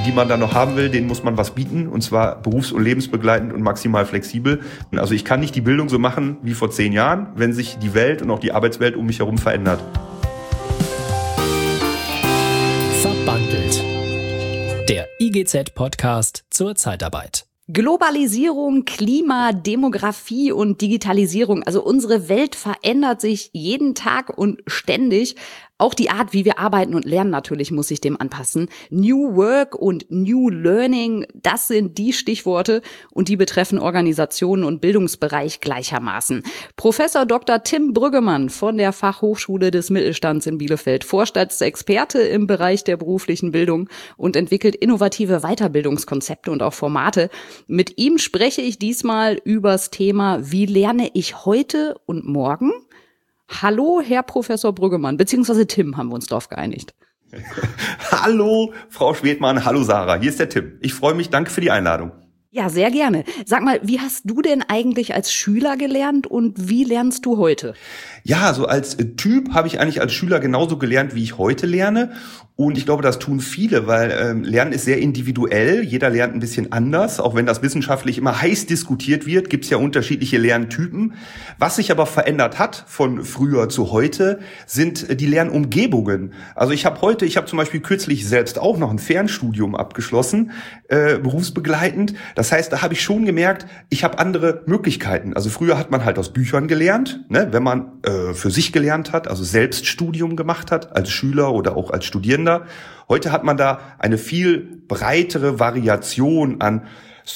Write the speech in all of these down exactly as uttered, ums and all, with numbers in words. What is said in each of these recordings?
die man dann noch haben will, denen muss man was bieten, und zwar berufs- und lebensbegleitend und maximal flexibel. Also ich kann nicht die Bildung so machen wie vor zehn Jahren, wenn sich die Welt und auch die Arbeitswelt um mich herum verändert. Verbandelt. Der I G Z-Podcast zur Zeitarbeit. Globalisierung, Klima, Demografie und Digitalisierung. Also unsere Welt verändert sich jeden Tag und ständig. Auch die Art, wie wir arbeiten und lernen, natürlich muss sich dem anpassen. New Work und New Learning, das sind die Stichworte und die betreffen Organisationen und Bildungsbereich gleichermaßen. Professor Doktor Tim Brüggemann von der Fachhochschule des Mittelstands in Bielefeld, Vorstandsexperte im Bereich der beruflichen Bildung und entwickelt innovative Weiterbildungskonzepte und auch Formate. Mit ihm spreche ich diesmal übers Thema, wie lerne ich heute und morgen? Hallo, Herr Professor Brüggemann, beziehungsweise Tim, haben wir uns darauf geeinigt. Hallo, Frau Schwedmann, hallo Sarah, hier ist der Tim. Ich freue mich, danke für die Einladung. Ja, sehr gerne. Sag mal, wie hast du denn eigentlich als Schüler gelernt und wie lernst du heute? Ja, so als Typ habe ich eigentlich als Schüler genauso gelernt, wie ich heute lerne. Und ich glaube, das tun viele, weil ähm, Lernen ist sehr individuell. Jeder lernt ein bisschen anders. Auch wenn das wissenschaftlich immer heiß diskutiert wird, gibt es ja unterschiedliche Lerntypen. Was sich aber verändert hat von früher zu heute, sind die Lernumgebungen. Also ich habe heute, ich habe zum Beispiel kürzlich selbst auch noch ein Fernstudium abgeschlossen, äh, berufsbegleitend. Das heißt, da habe ich schon gemerkt, ich habe andere Möglichkeiten. Also früher hat man halt aus Büchern gelernt, ne, wenn man äh, für sich gelernt hat, also Selbststudium gemacht hat, als Schüler oder auch als Studierender. Heute hat man da eine viel breitere Variation an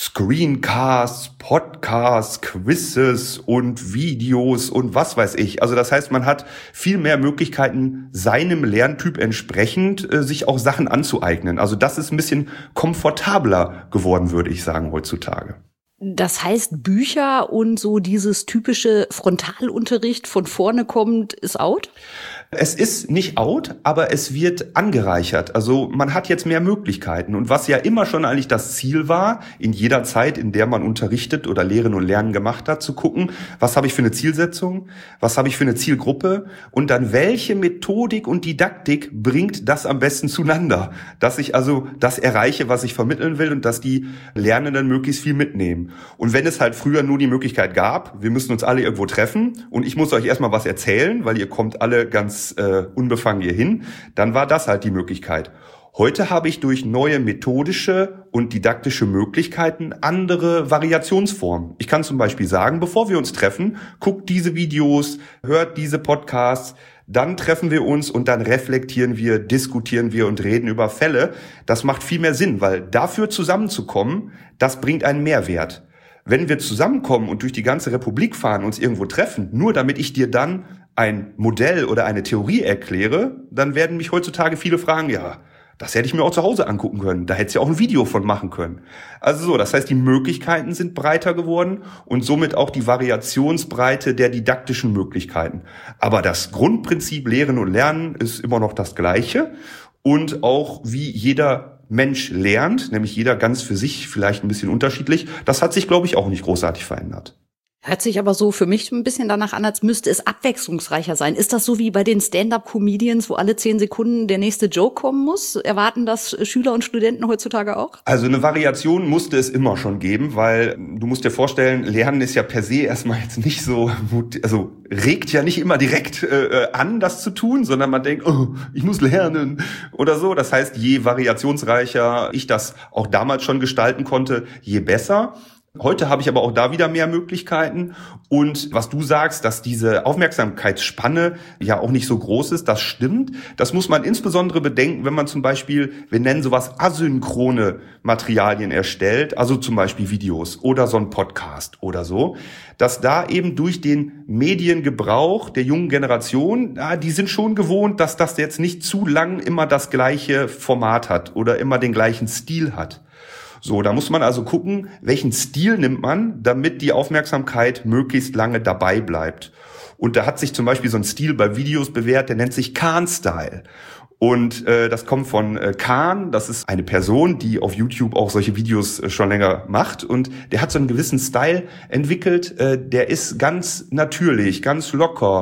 Screencasts, Podcasts, Quizzes und Videos und was weiß ich. Also das heißt, man hat viel mehr Möglichkeiten, seinem Lerntyp entsprechend äh, sich auch Sachen anzueignen. Also das ist ein bisschen komfortabler geworden, würde ich sagen, heutzutage. Das heißt, Bücher und so dieses typische Frontalunterricht von vorne kommt, ist out? Es ist nicht out, aber es wird angereichert. Also man hat jetzt mehr Möglichkeiten. Und was ja immer schon eigentlich das Ziel war, in jeder Zeit, in der man unterrichtet oder Lehren und Lernen gemacht hat, zu gucken, was habe ich für eine Zielsetzung, was habe ich für eine Zielgruppe und dann welche Methodik und Didaktik bringt das am besten zueinander. Dass ich also das erreiche, was ich vermitteln will und dass die Lernenden möglichst viel mitnehmen. Und wenn es halt früher nur die Möglichkeit gab, wir müssen uns alle irgendwo treffen und ich muss euch erstmal was erzählen, weil ihr kommt alle ganz äh, unbefangen hier hin, dann war das halt die Möglichkeit. Heute habe ich durch neue methodische und didaktische Möglichkeiten andere Variationsformen. Ich kann zum Beispiel sagen, bevor wir uns treffen, guckt diese Videos, hört diese Podcasts, dann treffen wir uns und dann reflektieren wir, diskutieren wir und reden über Fälle. Das macht viel mehr Sinn, weil dafür zusammenzukommen, das bringt einen Mehrwert. Wenn wir zusammenkommen und durch die ganze Republik fahren, uns irgendwo treffen, nur damit ich dir dann ein Modell oder eine Theorie erkläre, dann werden mich heutzutage viele fragen, ja, das hätte ich mir auch zu Hause angucken können. Da hätte es ja auch ein Video von machen können. Also so, das heißt, die Möglichkeiten sind breiter geworden und somit auch die Variationsbreite der didaktischen Möglichkeiten. Aber das Grundprinzip Lehren und Lernen ist immer noch das Gleiche. Und auch wie jeder Mensch lernt, nämlich jeder ganz für sich, vielleicht ein bisschen unterschiedlich, das hat sich, glaube ich, auch nicht großartig verändert. Hört sich aber so für mich ein bisschen danach an, als müsste es abwechslungsreicher sein. Ist das so wie bei den Stand-up-Comedians, wo alle zehn Sekunden der nächste Joke kommen muss? Erwarten das Schüler und Studenten heutzutage auch? Also eine Variation musste es immer schon geben, weil du musst dir vorstellen, Lernen ist ja per se erstmal jetzt nicht so, also regt ja nicht immer direkt äh, an, das zu tun, sondern man denkt, oh, ich muss lernen oder so. Das heißt, je variationsreicher ich das auch damals schon gestalten konnte, je besser. Heute habe ich aber auch da wieder mehr Möglichkeiten und was du sagst, dass diese Aufmerksamkeitsspanne ja auch nicht so groß ist, das stimmt. Das muss man insbesondere bedenken, wenn man zum Beispiel, wir nennen sowas asynchrone Materialien erstellt, also zum Beispiel Videos oder so ein Podcast oder so, dass da eben durch den Mediengebrauch der jungen Generation, ja, die sind schon gewohnt, dass das jetzt nicht zu lang immer das gleiche Format hat oder immer den gleichen Stil hat. So, da muss man also gucken, welchen Stil nimmt man, damit die Aufmerksamkeit möglichst lange dabei bleibt. Und da hat sich zum Beispiel so ein Stil bei Videos bewährt, der nennt sich Khan-Style. Und äh, das kommt von äh, Khan, das ist eine Person, die auf YouTube auch solche Videos äh, schon länger macht. Und der hat so einen gewissen Style entwickelt, äh, der ist ganz natürlich, ganz locker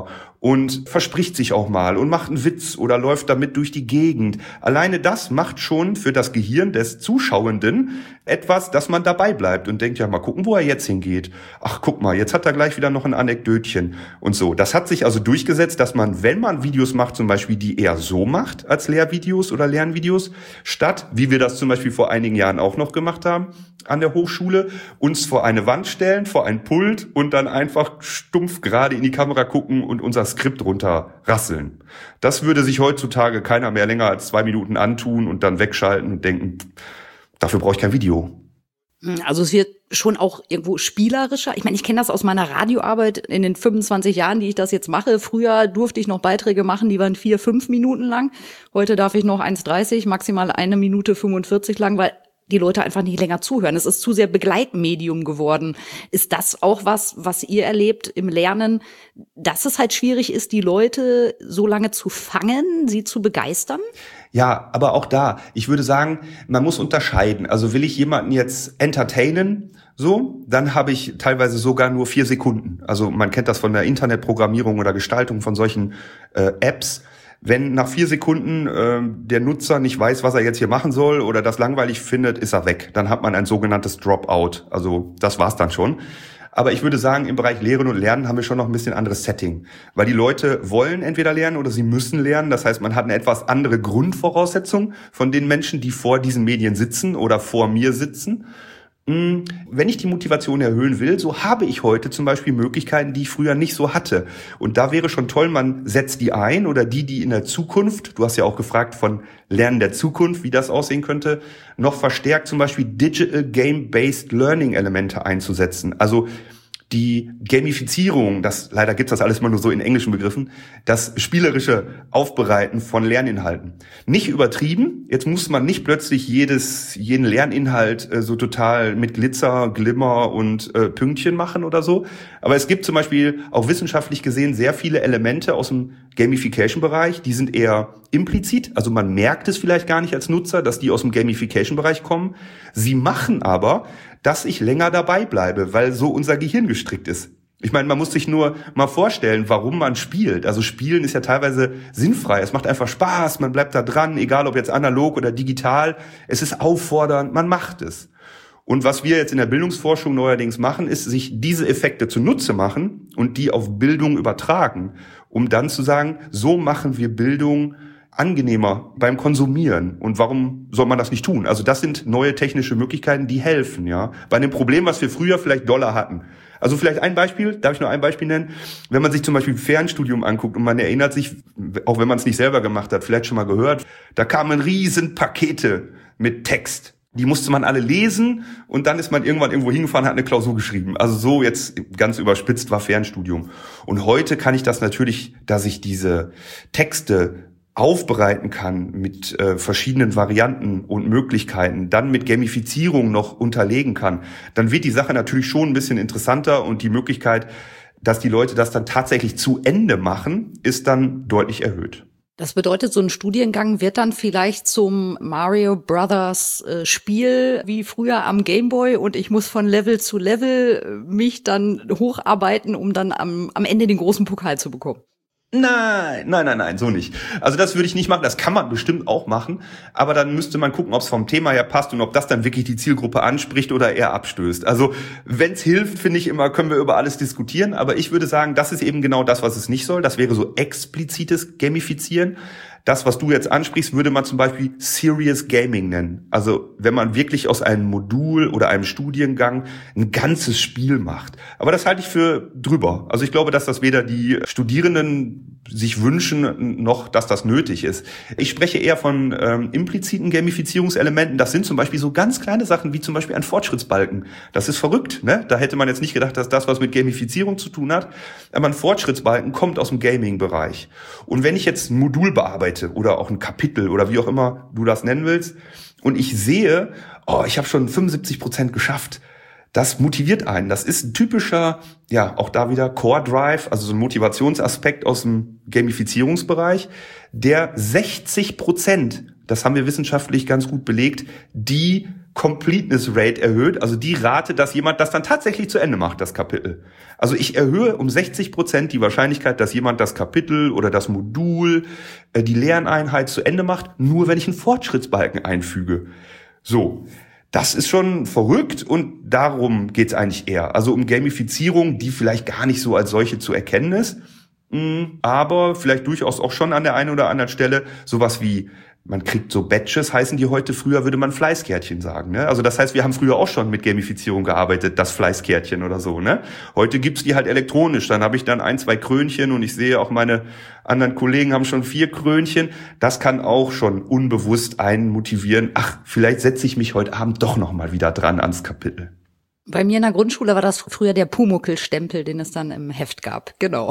und verspricht sich auch mal und macht einen Witz oder läuft damit durch die Gegend. Alleine das macht schon für das Gehirn des Zuschauenden etwas, dass man dabei bleibt und denkt, ja, mal gucken, wo er jetzt hingeht. Ach, guck mal, jetzt hat er gleich wieder noch ein Anekdötchen und so. Das hat sich also durchgesetzt, dass man, wenn man Videos macht, zum Beispiel die eher so macht als Lehrvideos oder Lernvideos, statt, wie wir das zum Beispiel vor einigen Jahren auch noch gemacht haben an der Hochschule, uns vor eine Wand stellen, vor ein Pult und dann einfach stumpf gerade in die Kamera gucken und unser Skript runterrasseln. Das würde sich heutzutage keiner mehr länger als zwei Minuten antun und dann wegschalten und denken, dafür brauche ich kein Video. Also es wird schon auch irgendwo spielerischer. Ich meine, ich kenne das aus meiner Radioarbeit in den fünfundzwanzig Jahren, die ich das jetzt mache. Früher durfte ich noch Beiträge machen, die waren vier, fünf Minuten lang. Heute darf ich noch eins dreißig, maximal eine Minute fünfundvierzig lang, weil die Leute einfach nicht länger zuhören. Es ist zu sehr Begleitmedium geworden. Ist das auch was, was ihr erlebt im Lernen, dass es halt schwierig ist, die Leute so lange zu fangen, sie zu begeistern? Ja, aber auch da, ich würde sagen, man muss unterscheiden. Also will ich jemanden jetzt entertainen, so, dann habe ich teilweise sogar nur vier Sekunden. Also man kennt das von der Internetprogrammierung oder Gestaltung von solchen äh, Apps. Wenn nach vier Sekunden äh, der Nutzer nicht weiß, was er jetzt hier machen soll oder das langweilig findet, ist er weg. Dann hat man ein sogenanntes Dropout. Also das war's dann schon. Aber ich würde sagen, im Bereich Lehren und Lernen haben wir schon noch ein bisschen anderes Setting. Weil die Leute wollen entweder lernen oder sie müssen lernen. Das heißt, man hat eine etwas andere Grundvoraussetzung von den Menschen, die vor diesen Medien sitzen oder vor mir sitzen. Wenn ich die Motivation erhöhen will, so habe ich heute zum Beispiel Möglichkeiten, die ich früher nicht so hatte. Und da wäre schon toll, man setzt die ein oder die, die in der Zukunft, du hast ja auch gefragt von Lernen der Zukunft, wie das aussehen könnte, noch verstärkt zum Beispiel Digital Game-Based Learning Elemente einzusetzen. Also die Gamifizierung, das leider gibt's das alles mal nur so in englischen Begriffen, das spielerische Aufbereiten von Lerninhalten. Nicht übertrieben, jetzt muss man nicht plötzlich jedes jeden Lerninhalt äh, so total mit Glitzer, Glimmer und äh, Pünktchen machen oder so, aber es gibt zum Beispiel auch wissenschaftlich gesehen sehr viele Elemente aus dem Gamification-Bereich, die sind eher implizit, also man merkt es vielleicht gar nicht als Nutzer, dass die aus dem Gamification-Bereich kommen. Sie machen aber, dass ich länger dabei bleibe, weil so unser Gehirn gestrickt ist. Ich meine, man muss sich nur mal vorstellen, warum man spielt. Also Spielen ist ja teilweise sinnfrei. Es macht einfach Spaß, man bleibt da dran, egal ob jetzt analog oder digital. Es ist auffordernd, man macht es. Und was wir jetzt in der Bildungsforschung neuerdings machen, ist, sich diese Effekte zunutze machen und die auf Bildung übertragen, um dann zu sagen, so machen wir Bildung angenehmer beim Konsumieren. Und warum soll man das nicht tun? Also das sind neue technische Möglichkeiten, die helfen, ja. Bei einem Problem, was wir früher vielleicht doller hatten. Also vielleicht ein Beispiel, darf ich nur ein Beispiel nennen? Wenn man sich zum Beispiel ein Fernstudium anguckt und man erinnert sich, auch wenn man es nicht selber gemacht hat, vielleicht schon mal gehört, da kamen riesen Pakete mit Text. Die musste man alle lesen und dann ist man irgendwann irgendwo hingefahren, hat eine Klausur geschrieben. Also so jetzt ganz überspitzt war Fernstudium. Und heute kann ich das natürlich, dass ich diese Texte aufbereiten kann mit äh, verschiedenen Varianten und Möglichkeiten, dann mit Gamifizierung noch unterlegen kann, dann wird die Sache natürlich schon ein bisschen interessanter und die Möglichkeit, dass die Leute das dann tatsächlich zu Ende machen, ist dann deutlich erhöht. Das bedeutet, so ein Studiengang wird dann vielleicht zum Mario Brothers äh, Spiel wie früher am Gameboy und ich muss von Level zu Level mich dann hocharbeiten, um dann am, am Ende den großen Pokal zu bekommen. Nein, nein, nein, nein, so nicht. Also das würde ich nicht machen, das kann man bestimmt auch machen, aber dann müsste man gucken, ob es vom Thema her passt und ob das dann wirklich die Zielgruppe anspricht oder eher abstößt. Also wenn es hilft, finde ich immer, können wir über alles diskutieren, aber ich würde sagen, das ist eben genau das, was es nicht soll. Das wäre so explizites Gamifizieren. Das, was du jetzt ansprichst, würde man zum Beispiel Serious Gaming nennen. Also wenn man wirklich aus einem Modul oder einem Studiengang ein ganzes Spiel macht. Aber das halte ich für drüber. Also ich glaube, dass das weder die Studierenden sich wünschen, noch dass das nötig ist. Ich spreche eher von ähm, impliziten Gamifizierungselementen. Das sind zum Beispiel so ganz kleine Sachen, wie zum Beispiel ein Fortschrittsbalken. Das ist verrückt, ne? Da hätte man jetzt nicht gedacht, dass das was mit Gamifizierung zu tun hat. Aber ein Fortschrittsbalken kommt aus dem Gaming-Bereich. Und wenn ich jetzt ein Modul bearbeite, oder auch ein Kapitel oder wie auch immer du das nennen willst und ich sehe, oh, ich habe schon fünfundsiebzig Prozent geschafft, das motiviert einen. Das ist ein typischer, ja, auch da wieder Core Drive, also so ein Motivationsaspekt aus dem Gamifizierungsbereich, der sechzig Prozent, das haben wir wissenschaftlich ganz gut belegt, die Completeness Rate erhöht, also die Rate, dass jemand das dann tatsächlich zu Ende macht, das Kapitel. Also ich erhöhe um sechzig Prozent die Wahrscheinlichkeit, dass jemand das Kapitel oder das Modul, äh, die Lerneinheit zu Ende macht, nur wenn ich einen Fortschrittsbalken einfüge. So, das ist schon verrückt und darum geht's eigentlich eher. Also um Gamifizierung, die vielleicht gar nicht so als solche zu erkennen ist, aber vielleicht durchaus auch schon an der einen oder anderen Stelle sowas wie, man kriegt so Badges, heißen die heute, früher würde man Fleißkärtchen sagen, ne? Also das heißt, wir haben früher auch schon mit Gamifizierung gearbeitet, das Fleißkärtchen oder so, ne? Heute gibt's die halt elektronisch, dann habe ich dann ein, zwei Krönchen und ich sehe auch meine anderen Kollegen haben schon vier Krönchen. Das kann auch schon unbewusst einen motivieren, ach, vielleicht setze ich mich heute Abend doch nochmal wieder dran ans Kapitel. Bei mir in der Grundschule war das früher der Pumuckl-Stempel, den es dann im Heft gab, genau.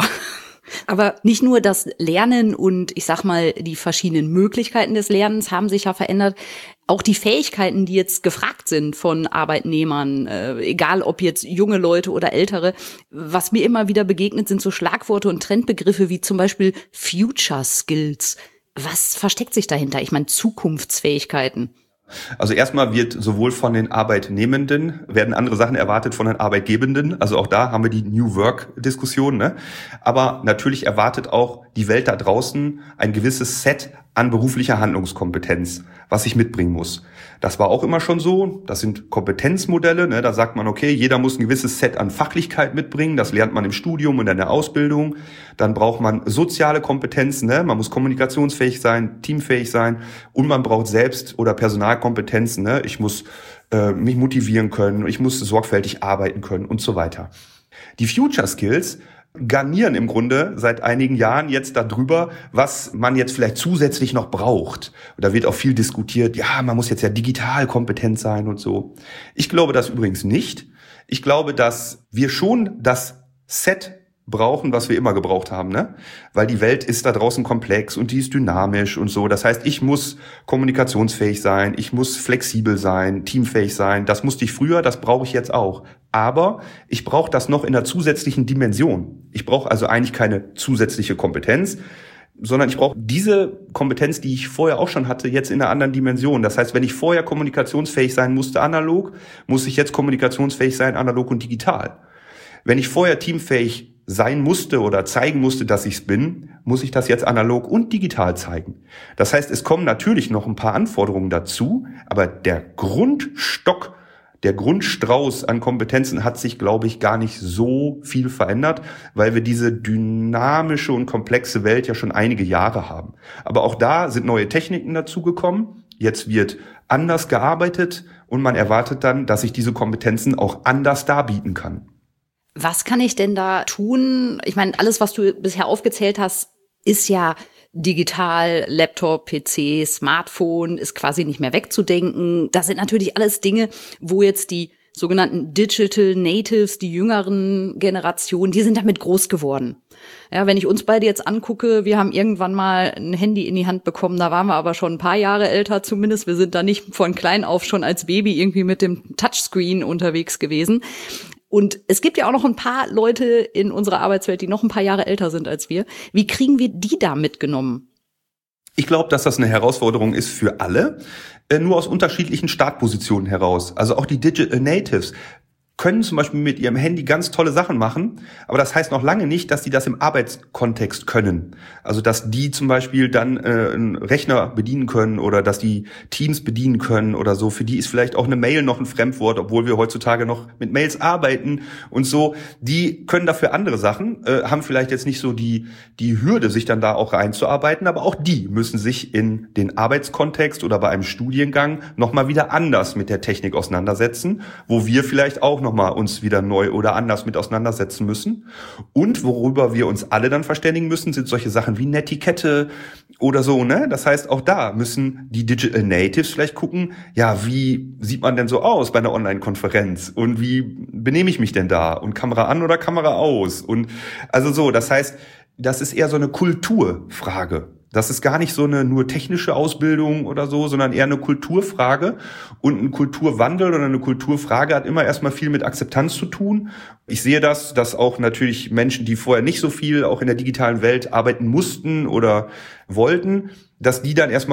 Aber nicht nur das Lernen und ich sag mal, die verschiedenen Möglichkeiten des Lernens haben sich ja verändert. Auch die Fähigkeiten, die jetzt gefragt sind von Arbeitnehmern, äh, egal ob jetzt junge Leute oder ältere. Was mir immer wieder begegnet, sind so Schlagworte und Trendbegriffe wie zum Beispiel Future Skills. Was versteckt sich dahinter? Ich meine, Zukunftsfähigkeiten. Also erstmal wird sowohl von den Arbeitnehmenden, werden andere Sachen erwartet von den Arbeitgebenden. Also auch da haben wir die New Work-Diskussion, ne? Aber natürlich erwartet auch die Welt da draußen ein gewisses Set an beruflicher Handlungskompetenz, was ich mitbringen muss. Das war auch immer schon so. Das sind Kompetenzmodelle, ne? Da sagt man, okay, jeder muss ein gewisses Set an Fachlichkeit mitbringen. Das lernt man im Studium und in der Ausbildung. Dann braucht man soziale Kompetenzen, ne? Man muss kommunikationsfähig sein, teamfähig sein und man braucht Selbst- oder Personalkompetenzen, ne? Ich muss äh, mich motivieren können, ich muss sorgfältig arbeiten können und so weiter. Die Future Skills garnieren im Grunde seit einigen Jahren jetzt darüber, was man jetzt vielleicht zusätzlich noch braucht. Und da wird auch viel diskutiert, ja, man muss jetzt ja digital kompetent sein und so. Ich glaube das übrigens nicht. Ich glaube, dass wir schon das Set brauchen, was wir immer gebraucht haben, ne? Weil die Welt ist da draußen komplex und die ist dynamisch und so. Das heißt, ich muss kommunikationsfähig sein, ich muss flexibel sein, teamfähig sein. Das musste ich früher, das brauche ich jetzt auch. Aber ich brauche das noch in einer zusätzlichen Dimension. Ich brauche also eigentlich keine zusätzliche Kompetenz, sondern ich brauche diese Kompetenz, die ich vorher auch schon hatte, jetzt in einer anderen Dimension. Das heißt, wenn ich vorher kommunikationsfähig sein musste analog, muss ich jetzt kommunikationsfähig sein analog und digital. Wenn ich vorher teamfähig sein musste oder zeigen musste, dass ich es bin, muss ich das jetzt analog und digital zeigen. Das heißt, es kommen natürlich noch ein paar Anforderungen dazu, aber der Grundstock, der Grundstrauß an Kompetenzen hat sich, glaube ich, gar nicht so viel verändert, weil wir diese dynamische und komplexe Welt ja schon einige Jahre haben. Aber auch da sind neue Techniken dazugekommen. Jetzt wird anders gearbeitet und man erwartet dann, dass ich diese Kompetenzen auch anders darbieten kann. Was kann ich denn da tun? Ich meine, alles, was du bisher aufgezählt hast, ist ja digital, Laptop, P C, Smartphone, ist quasi nicht mehr wegzudenken. Das sind natürlich alles Dinge, wo jetzt die sogenannten Digital Natives, die jüngeren Generationen, die sind damit groß geworden. Ja, wenn ich uns beide jetzt angucke, wir haben irgendwann mal ein Handy in die Hand bekommen, da waren wir aber schon ein paar Jahre älter zumindest. Wir sind da nicht von klein auf schon als Baby irgendwie mit dem Touchscreen unterwegs gewesen. Und es gibt ja auch noch ein paar Leute in unserer Arbeitswelt, die noch ein paar Jahre älter sind als wir. Wie kriegen wir die da mitgenommen? Ich glaube, dass das eine Herausforderung ist für alle, nur aus unterschiedlichen Startpositionen heraus. Also auch die Digital Natives können zum Beispiel mit ihrem Handy ganz tolle Sachen machen, aber das heißt noch lange nicht, dass die das im Arbeitskontext können. Also dass die zum Beispiel dann äh, einen Rechner bedienen können oder dass die Teams bedienen können oder so. Für die ist vielleicht auch eine Mail noch ein Fremdwort, obwohl wir heutzutage noch mit Mails arbeiten und so. Die können dafür andere Sachen, äh, haben vielleicht jetzt nicht so die die Hürde, sich dann da auch reinzuarbeiten, aber auch die müssen sich in den Arbeitskontext oder bei einem Studiengang nochmal wieder anders mit der Technik auseinandersetzen, wo wir vielleicht auch nochmal uns wieder neu oder anders mit auseinandersetzen müssen. Und worüber wir uns alle dann verständigen müssen, sind solche Sachen wie Netiquette oder so, ne? Das heißt, auch da müssen die Digital Natives vielleicht gucken, ja, wie sieht man denn so aus bei einer Online-Konferenz? Und wie benehme ich mich denn da? Und Kamera an oder Kamera aus? Und also so, das heißt, das ist eher so eine Kulturfrage. Das ist gar nicht so eine nur technische Ausbildung oder so, sondern eher eine Kulturfrage. Und ein Kulturwandel oder eine Kulturfrage hat immer erstmal viel mit Akzeptanz zu tun. Ich sehe das, dass auch natürlich Menschen, die vorher nicht so viel auch in der digitalen Welt arbeiten mussten oder wollten, dass die dann erstmal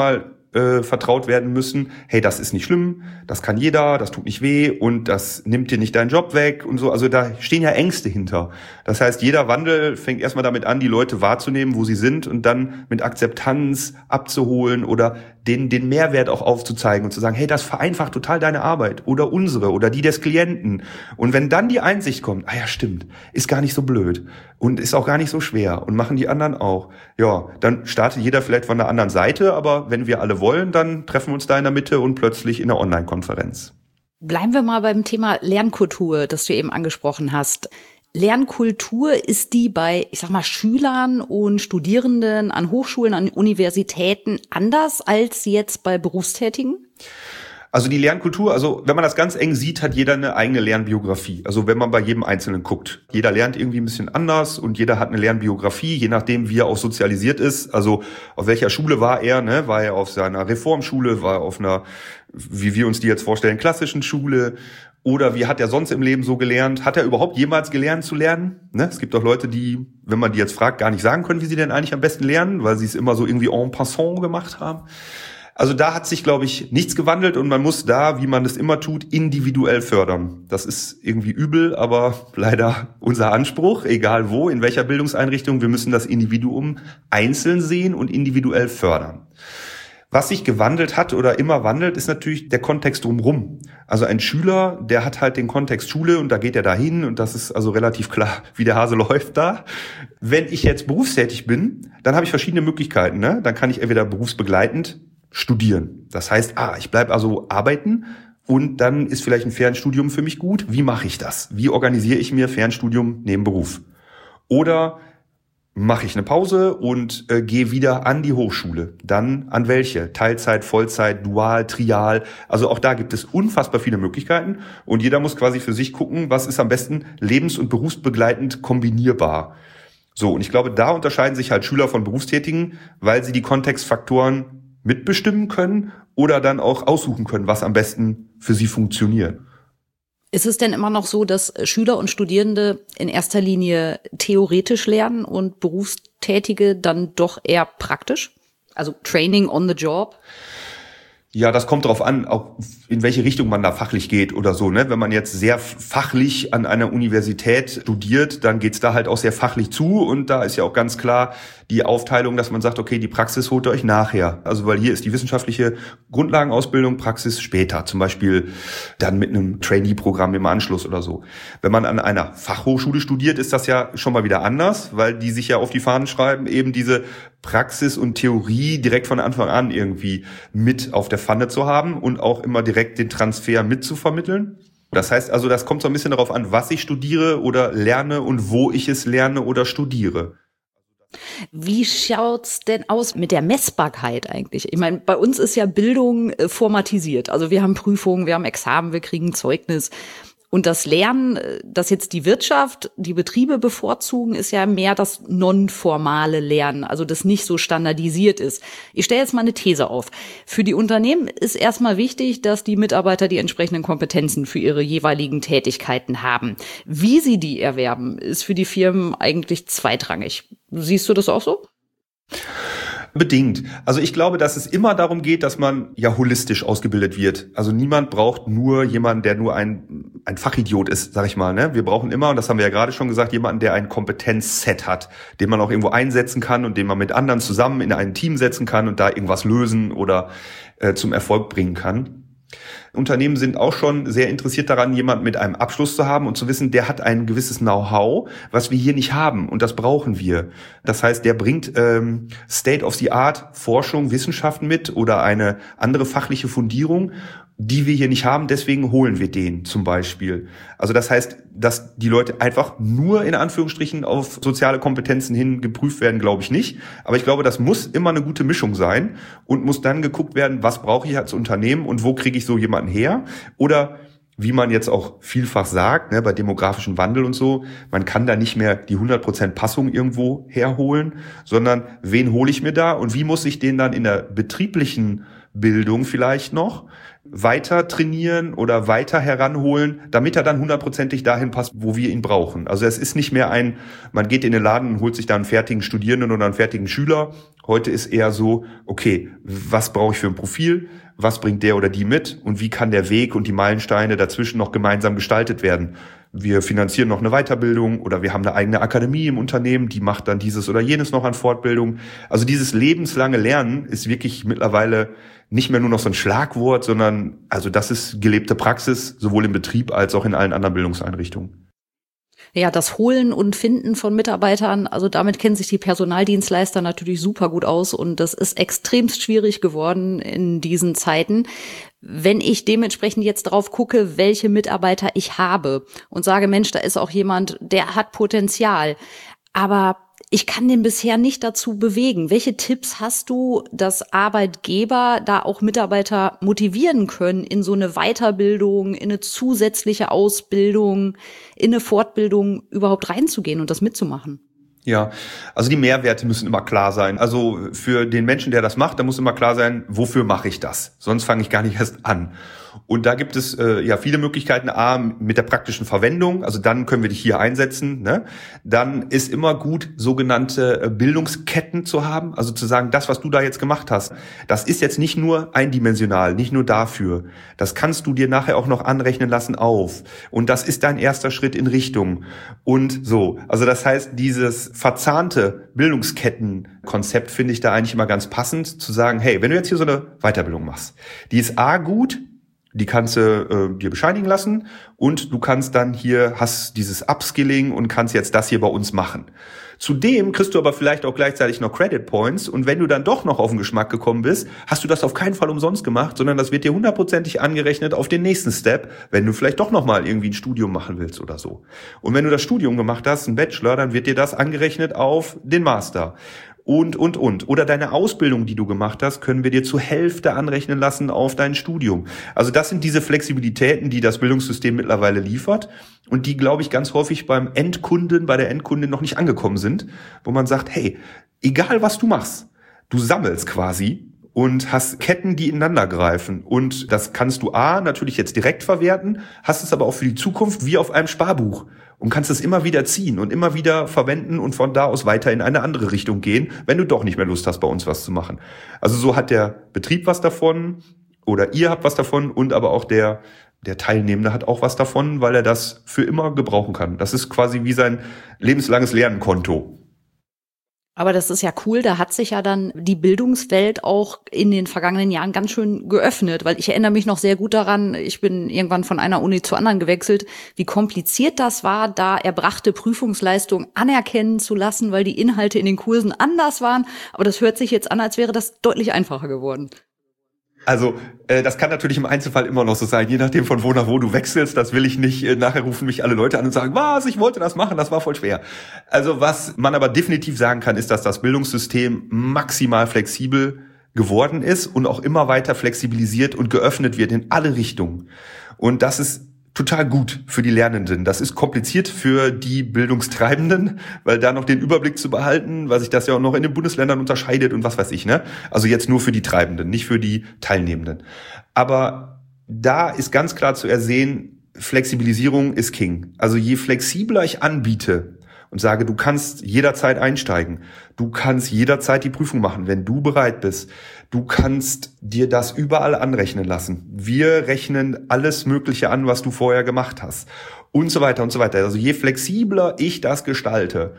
äh, vertraut werden müssen, hey, das ist nicht schlimm, das kann jeder, das tut nicht weh und das nimmt dir nicht deinen Job weg und so. Also da stehen ja Ängste hinter. Das heißt, jeder Wandel fängt erstmal damit an, die Leute wahrzunehmen, wo sie sind und dann mit Akzeptanz abzuholen oder den, den Mehrwert auch aufzuzeigen und zu sagen, hey, das vereinfacht total deine Arbeit oder unsere oder die des Klienten. Und wenn dann die Einsicht kommt, ah ja, stimmt, ist gar nicht so blöd und ist auch gar nicht so schwer und machen die anderen auch, ja, dann startet jeder vielleicht von der anderen Seite, aber wenn wir alle wollen, dann treffen wir uns da in der Mitte und plötzlich in einer Online-Konferenz. Bleiben wir mal beim Thema Lernkultur, das du eben angesprochen hast. Lernkultur, ist die bei, ich sag mal, Schülern und Studierenden an Hochschulen, an Universitäten anders als jetzt bei Berufstätigen? Also die Lernkultur, also wenn man das ganz eng sieht, hat jeder eine eigene Lernbiografie. Also wenn man bei jedem Einzelnen guckt. Jeder lernt irgendwie ein bisschen anders und jeder hat eine Lernbiografie, je nachdem, wie er auch sozialisiert ist. Also auf welcher Schule war er, ne? War er auf seiner Reformschule, war er auf einer, wie wir uns die jetzt vorstellen, klassischen Schule? Oder wie hat er sonst im Leben so gelernt? Hat er überhaupt jemals gelernt zu lernen? Ne? Es gibt auch Leute, die, wenn man die jetzt fragt, gar nicht sagen können, wie sie denn eigentlich am besten lernen, weil sie es immer so irgendwie en passant gemacht haben. Also da hat sich, glaube ich, nichts gewandelt und man muss da, wie man es immer tut, individuell fördern. Das ist irgendwie übel, aber leider unser Anspruch, egal wo, in welcher Bildungseinrichtung, wir müssen das Individuum einzeln sehen und individuell fördern. Was sich gewandelt hat oder immer wandelt, ist natürlich der Kontext drumherum. Also ein Schüler, der hat halt den Kontext Schule und da geht er dahin und das ist also relativ klar, wie der Hase läuft da. Wenn ich jetzt berufstätig bin, dann habe ich verschiedene Möglichkeiten. Ne? Dann kann ich entweder berufsbegleitend studieren. Das heißt, ah, ich bleibe also arbeiten und dann ist vielleicht ein Fernstudium für mich gut. Wie mache ich das? Wie organisiere ich mir Fernstudium neben Beruf? Oder mache ich eine Pause und äh, gehe wieder an die Hochschule. Dann an welche? Teilzeit, Vollzeit, Dual, Trial. Also auch da gibt es unfassbar viele Möglichkeiten und jeder muss quasi für sich gucken, was ist am besten lebens- und berufsbegleitend kombinierbar. So, und ich glaube, da unterscheiden sich halt Schüler von Berufstätigen, weil sie die Kontextfaktoren mitbestimmen können oder dann auch aussuchen können, was am besten für sie funktioniert. Ist es denn immer noch so, dass Schüler und Studierende in erster Linie theoretisch lernen und Berufstätige dann doch eher praktisch? Also Training on the job? Ja, das kommt drauf an, auch in welche Richtung man da fachlich geht oder so. Ne? Wenn man jetzt sehr fachlich an einer Universität studiert, dann geht's da halt auch sehr fachlich zu. Und da ist ja auch ganz klar die Aufteilung, dass man sagt, okay, die Praxis holt ihr euch nachher. Also weil hier ist die wissenschaftliche Grundlagenausbildung, Praxis später. Zum Beispiel dann mit einem Trainee-Programm im Anschluss oder so. Wenn man an einer Fachhochschule studiert, ist das ja schon mal wieder anders, weil die sich ja auf die Fahnen schreiben, eben diese Praxis und Theorie direkt von Anfang an irgendwie mit auf der Pfanne zu haben und auch immer direkt den Transfer mitzuvermitteln. Das heißt also, das kommt so ein bisschen darauf an, was ich studiere oder lerne und wo ich es lerne oder studiere. Wie schaut's denn aus mit der Messbarkeit eigentlich? Ich meine, bei uns ist ja Bildung äh, formatisiert. Also wir haben Prüfungen, wir haben Examen, wir kriegen Zeugnis. Und das Lernen, das jetzt die Wirtschaft, die Betriebe bevorzugen, ist ja mehr das nonformale Lernen, also das nicht so standardisiert ist. Ich stelle jetzt mal eine These auf. Für die Unternehmen ist erstmal wichtig, dass die Mitarbeiter die entsprechenden Kompetenzen für ihre jeweiligen Tätigkeiten haben. Wie sie die erwerben, ist für die Firmen eigentlich zweitrangig. Siehst du das auch so? Bedingt. Also ich glaube, dass es immer darum geht, dass man ja holistisch ausgebildet wird. Also niemand braucht nur jemanden, der nur ein ein Fachidiot ist, sag ich mal. Ne? Wir brauchen immer, und das haben wir ja gerade schon gesagt, jemanden, der ein Kompetenzset hat, den man auch irgendwo einsetzen kann und den man mit anderen zusammen in ein Team setzen kann und da irgendwas lösen oder äh, zum Erfolg bringen kann. Unternehmen sind auch schon sehr interessiert daran, jemanden mit einem Abschluss zu haben und zu wissen, der hat ein gewisses Know-how, was wir hier nicht haben und das brauchen wir. Das heißt, der bringt ähm, State-of-the-Art Forschung, Wissenschaften mit oder eine andere fachliche Fundierung, die wir hier nicht haben, deswegen holen wir den zum Beispiel. Also das heißt, dass die Leute einfach nur in Anführungsstrichen auf soziale Kompetenzen hin geprüft werden, glaube ich nicht. Aber ich glaube, das muss immer eine gute Mischung sein und muss dann geguckt werden, was brauche ich als Unternehmen und wo kriege ich so jemanden her? Oder wie man jetzt auch vielfach sagt, ne, bei demografischem Wandel und so, man kann da nicht mehr die hundert Prozent Passung irgendwo herholen, sondern wen hole ich mir da und wie muss ich den dann in der betrieblichen Bildung vielleicht noch weiter trainieren oder weiter heranholen, damit er dann hundertprozentig dahin passt, wo wir ihn brauchen. Also es ist nicht mehr ein, man geht in den Laden und holt sich da einen fertigen Studierenden oder einen fertigen Schüler. Heute ist eher so, okay, was brauche ich für ein Profil? Was bringt der oder die mit? Und wie kann der Weg und die Meilensteine dazwischen noch gemeinsam gestaltet werden? Wir finanzieren noch eine Weiterbildung oder wir haben eine eigene Akademie im Unternehmen, die macht dann dieses oder jenes noch an Fortbildung. Also dieses lebenslange Lernen ist wirklich mittlerweile nicht mehr nur noch so ein Schlagwort, sondern also das ist gelebte Praxis, sowohl im Betrieb als auch in allen anderen Bildungseinrichtungen. Ja, das Holen und Finden von Mitarbeitern, also damit kennen sich die Personaldienstleister natürlich super gut aus und das ist extremst schwierig geworden in diesen Zeiten. Wenn ich dementsprechend jetzt drauf gucke, welche Mitarbeiter ich habe und sage, Mensch, da ist auch jemand, der hat Potenzial, aber ich kann den bisher nicht dazu bewegen. Welche Tipps hast du, dass Arbeitgeber da auch Mitarbeiter motivieren können, in so eine Weiterbildung, in eine zusätzliche Ausbildung, in eine Fortbildung überhaupt reinzugehen und das mitzumachen? Ja, also die Mehrwerte müssen immer klar sein. Also für den Menschen, der das macht, da muss immer klar sein, wofür mache ich das? Sonst fange ich gar nicht erst an. Und da gibt es äh, ja viele Möglichkeiten. A, mit der praktischen Verwendung, also dann können wir dich hier einsetzen. Ne? Dann ist immer gut, sogenannte Bildungsketten zu haben. Also zu sagen, das, was du da jetzt gemacht hast, das ist jetzt nicht nur eindimensional, nicht nur dafür. Das kannst du dir nachher auch noch anrechnen lassen auf. Und das ist dein erster Schritt in Richtung. Und so, also das heißt, dieses verzahnte Bildungskettenkonzept finde ich da eigentlich immer ganz passend, zu sagen, hey, wenn du jetzt hier so eine Weiterbildung machst, die ist A, gut, die kannst du äh, dir bescheinigen lassen und du kannst dann hier, hast dieses Upskilling und kannst jetzt das hier bei uns machen. Zudem kriegst du aber vielleicht auch gleichzeitig noch Credit Points und wenn du dann doch noch auf den Geschmack gekommen bist, hast du das auf keinen Fall umsonst gemacht, sondern das wird dir hundertprozentig angerechnet auf den nächsten Step, wenn du vielleicht doch nochmal irgendwie ein Studium machen willst oder so. Und wenn du das Studium gemacht hast, einen Bachelor, dann wird dir das angerechnet auf den Master. Und, und, und. Oder deine Ausbildung, die du gemacht hast, können wir dir zur Hälfte anrechnen lassen auf dein Studium. Also das sind diese Flexibilitäten, die das Bildungssystem mittlerweile liefert und die, glaube ich, ganz häufig beim Endkunden, bei der Endkundin noch nicht angekommen sind, wo man sagt, hey, egal was du machst, du sammelst quasi und hast Ketten, die ineinander greifen. Und das kannst du A, natürlich jetzt direkt verwerten, hast es aber auch für die Zukunft wie auf einem Sparbuch. Und kannst es immer wieder ziehen und immer wieder verwenden und von da aus weiter in eine andere Richtung gehen, wenn du doch nicht mehr Lust hast, bei uns was zu machen. Also so hat der Betrieb was davon oder ihr habt was davon und aber auch der, der Teilnehmende hat auch was davon, weil er das für immer gebrauchen kann. Das ist quasi wie sein lebenslanges Lernkonto. Aber das ist ja cool, da hat sich ja dann die Bildungswelt auch in den vergangenen Jahren ganz schön geöffnet, weil ich erinnere mich noch sehr gut daran, ich bin irgendwann von einer Uni zur anderen gewechselt, wie kompliziert das war, da erbrachte Prüfungsleistung anerkennen zu lassen, weil die Inhalte in den Kursen anders waren. Aber das hört sich jetzt an, als wäre das deutlich einfacher geworden. Also äh, das kann natürlich im Einzelfall immer noch so sein, je nachdem von wo nach wo du wechselst, das will ich nicht, äh, nachher rufen mich alle Leute an und sagen, was, ich wollte das machen, das war voll schwer. Also was man aber definitiv sagen kann, ist, dass das Bildungssystem maximal flexibel geworden ist und auch immer weiter flexibilisiert und geöffnet wird in alle Richtungen. Und das ist total gut für die Lernenden. Das ist kompliziert für die Bildungstreibenden, weil da noch den Überblick zu behalten, weil sich das ja auch noch in den Bundesländern unterscheidet und was weiß ich, ne? Also jetzt nur für die Treibenden, nicht für die Teilnehmenden. Aber da ist ganz klar zu ersehen, Flexibilisierung ist King. Also je flexibler ich anbiete und sage, du kannst jederzeit einsteigen, du kannst jederzeit die Prüfung machen, wenn du bereit bist. Du kannst dir das überall anrechnen lassen. Wir rechnen alles Mögliche an, was du vorher gemacht hast. Und so weiter und so weiter. Also je flexibler ich das gestalte,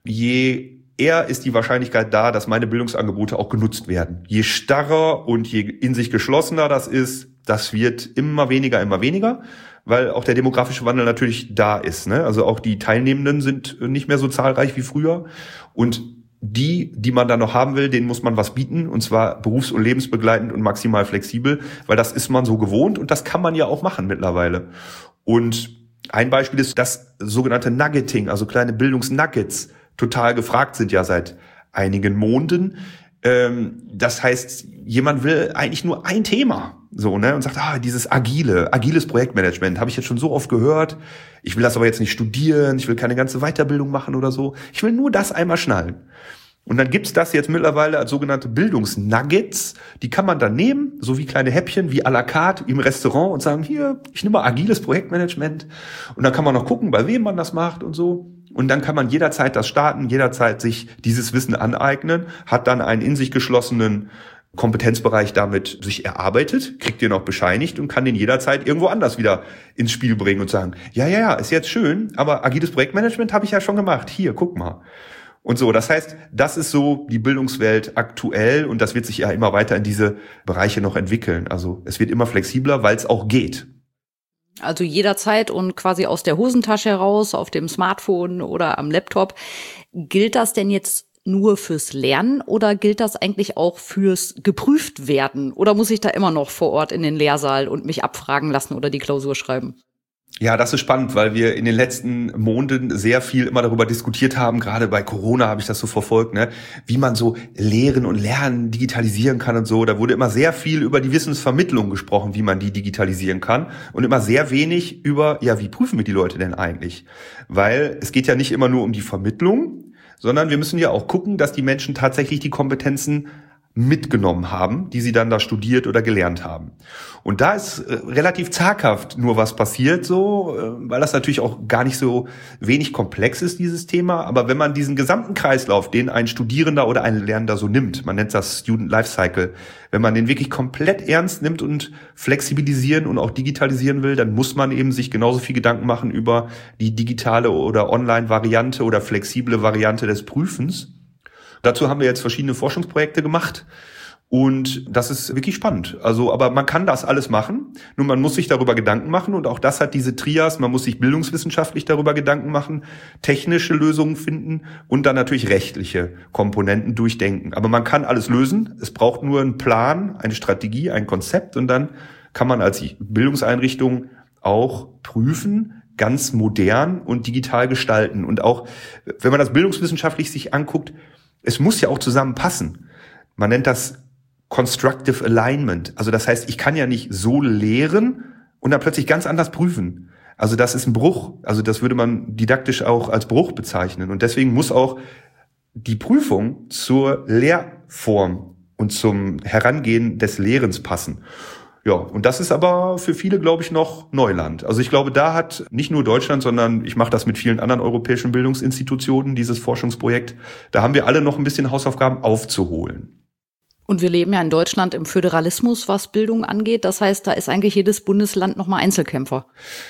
je eher ist die Wahrscheinlichkeit da, dass meine Bildungsangebote auch genutzt werden. Je starrer und je in sich geschlossener das ist, das wird immer weniger, immer weniger, weil auch der demografische Wandel natürlich da ist, ne? Also auch die Teilnehmenden sind nicht mehr so zahlreich wie früher und die, die man da noch haben will, denen muss man was bieten, und zwar berufs- und lebensbegleitend und maximal flexibel, weil das ist man so gewohnt und das kann man ja auch machen mittlerweile. Und ein Beispiel ist das sogenannte Nuggeting, also kleine Bildungsnuggets, total gefragt sind ja seit einigen Monaten. Ähm, das heißt, jemand will eigentlich nur ein Thema, so, ne, und sagt, ah, dieses agile, agiles Projektmanagement, habe ich jetzt schon so oft gehört. Ich will das aber jetzt nicht studieren, ich will keine ganze Weiterbildung machen oder so. Ich will nur das einmal schnallen. Und dann gibt's das jetzt mittlerweile als sogenannte Bildungsnuggets. Die kann man dann nehmen, so wie kleine Häppchen, wie à la carte im Restaurant und sagen, hier, ich nehme mal agiles Projektmanagement. Und dann kann man noch gucken, bei wem man das macht und so. und dann kann man jederzeit das starten, jederzeit sich dieses Wissen aneignen, hat dann einen in sich geschlossenen Kompetenzbereich damit sich erarbeitet, kriegt den auch bescheinigt und kann den jederzeit irgendwo anders wieder ins Spiel bringen und sagen, ja, ja, ja, ist jetzt schön, aber agiles Projektmanagement habe ich ja schon gemacht. Hier, guck mal. Und so, das heißt, das ist so die Bildungswelt aktuell und das wird sich ja immer weiter in diese Bereiche noch entwickeln. Also es wird immer flexibler, weil es auch geht. Also jederzeit und quasi aus der Hosentasche heraus, auf dem Smartphone oder am Laptop. Gilt das denn jetzt nur fürs Lernen oder gilt das eigentlich auch fürs geprüft werden? Oder muss ich da immer noch vor Ort in den Lehrsaal und mich abfragen lassen oder die Klausur schreiben? Ja, das ist spannend, weil wir in den letzten Monaten sehr viel immer darüber diskutiert haben, gerade bei Corona habe ich das so verfolgt, ne, wie man so Lehren und Lernen digitalisieren kann und so. Da wurde immer sehr viel über die Wissensvermittlung gesprochen, wie man die digitalisieren kann und immer sehr wenig über, ja, wie prüfen wir die Leute denn eigentlich? Weil es geht ja nicht immer nur um die Vermittlung, sondern wir müssen ja auch gucken, dass die Menschen tatsächlich die Kompetenzen mitgenommen haben, die sie dann da studiert oder gelernt haben. Und da ist äh, relativ zaghaft nur was passiert, so, äh, weil das natürlich auch gar nicht so wenig komplex ist, dieses Thema. Aber wenn man diesen gesamten Kreislauf, den ein Studierender oder ein Lernender so nimmt, man nennt das Student Lifecycle, wenn man den wirklich komplett ernst nimmt und flexibilisieren und auch digitalisieren will, dann muss man eben sich genauso viel Gedanken machen über die digitale oder Online-Variante oder flexible Variante des Prüfens. Dazu haben wir jetzt verschiedene Forschungsprojekte gemacht und das ist wirklich spannend. Also, aber man kann das alles machen, nur man muss sich darüber Gedanken machen und auch das hat diese Trias, man muss sich bildungswissenschaftlich darüber Gedanken machen, technische Lösungen finden und dann natürlich rechtliche Komponenten durchdenken. Aber man kann alles lösen, es braucht nur einen Plan, eine Strategie, ein Konzept und dann kann man als Bildungseinrichtung auch prüfen, ganz modern und digital gestalten. Und auch, wenn man das bildungswissenschaftlich sich anguckt, es muss ja auch zusammenpassen. Man nennt das Constructive Alignment. Also das heißt, ich kann ja nicht so lehren und dann plötzlich ganz anders prüfen. Also das ist ein Bruch. Also das würde man didaktisch auch als Bruch bezeichnen. Und deswegen muss auch die Prüfung zur Lehrform und zum Herangehen des Lehrens passen. Ja, und das ist aber für viele, glaube ich, noch Neuland. Also ich glaube, da hat nicht nur Deutschland, sondern ich mache das mit vielen anderen europäischen Bildungsinstitutionen, dieses Forschungsprojekt, da haben wir alle noch ein bisschen Hausaufgaben aufzuholen. Und wir leben ja in Deutschland im Föderalismus, was Bildung angeht. Das heißt, da ist eigentlich jedes Bundesland nochmal Einzelkämpfer.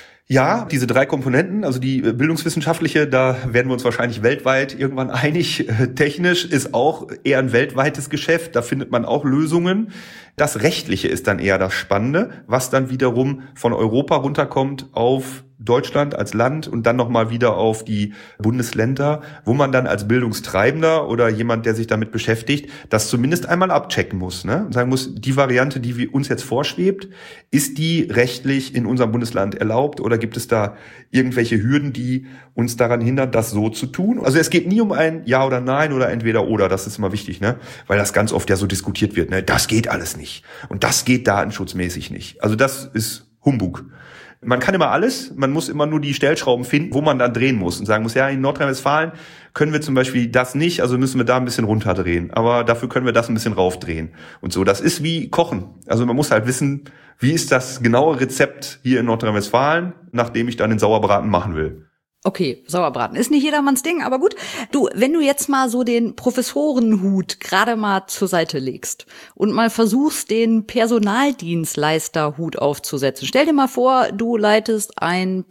Ja, diese drei Komponenten, also die bildungswissenschaftliche, da werden wir uns wahrscheinlich weltweit irgendwann einig. Technisch ist auch eher ein weltweites Geschäft, da findet man auch Lösungen. Das Rechtliche ist dann eher das Spannende, was dann wiederum von Europa runterkommt auf Deutschland als Land und dann nochmal wieder auf die Bundesländer, wo man dann als Bildungstreibender oder jemand, der sich damit beschäftigt, das zumindest einmal abchecken muss, ne? Und sagen muss, die Variante, die uns jetzt vorschwebt, ist die rechtlich in unserem Bundesland erlaubt oder gibt es da irgendwelche Hürden, die uns daran hindern, das so zu tun? Also es geht nie um ein Ja oder Nein oder entweder oder, das ist immer wichtig, ne? Weil das ganz oft ja so diskutiert wird, ne? Das geht alles nicht und das geht datenschutzmäßig nicht. Also das ist Humbug. Man kann immer alles, man muss immer nur die Stellschrauben finden, wo man dann drehen muss und sagen muss, ja, in Nordrhein-Westfalen können wir zum Beispiel das nicht, also müssen wir da ein bisschen runterdrehen, aber dafür können wir das ein bisschen raufdrehen und so. Das ist wie Kochen. Also man muss halt wissen, wie ist das genaue Rezept hier in Nordrhein-Westfalen, nachdem ich dann den Sauerbraten machen will. Okay, Sauerbraten ist nicht jedermanns Ding, aber gut. Du, wenn du jetzt mal so den Professorenhut gerade mal zur Seite legst und mal versuchst, den Personaldienstleisterhut aufzusetzen. Stell dir mal vor, du leitest ein